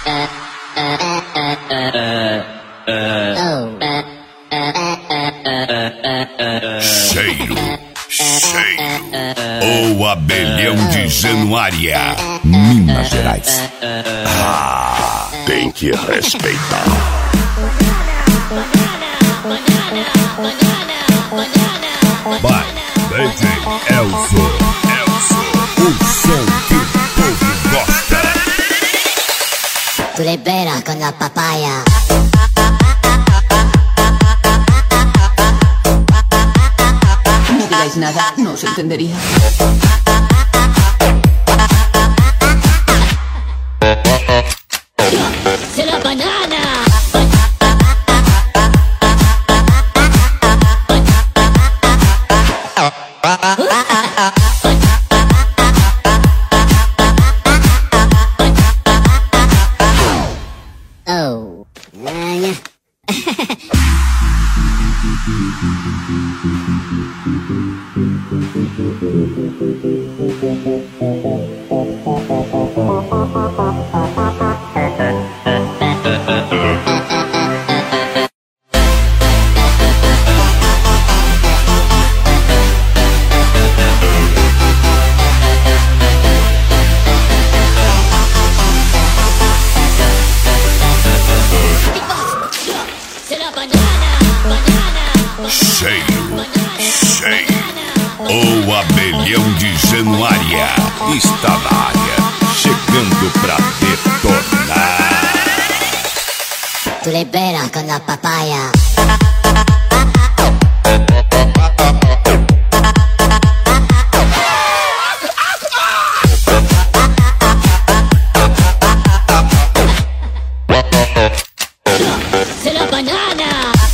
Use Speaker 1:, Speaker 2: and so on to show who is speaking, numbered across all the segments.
Speaker 1: Cheiro. O abelhão de Januária, Minas Gerais. Tem que respeitar. Vai, DJ Elzo, o som que o povo gosta.
Speaker 2: Tu libera con la papaya.
Speaker 3: No digáis nada, no os entendería.
Speaker 2: ¡Se la banana! Oh.
Speaker 1: Cheio. O abelhão de Januária está na área, chegando pra detonar.
Speaker 2: Tu libera con la papaya. ¡Se la banana!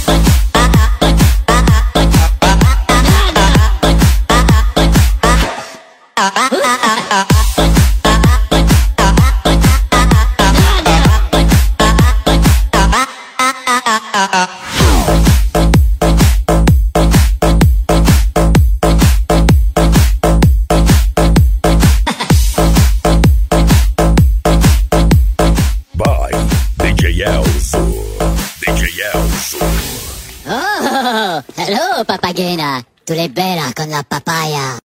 Speaker 1: Vai, DJ Elzo.
Speaker 2: Oh, hello, papagena. Tu libera con la papaya.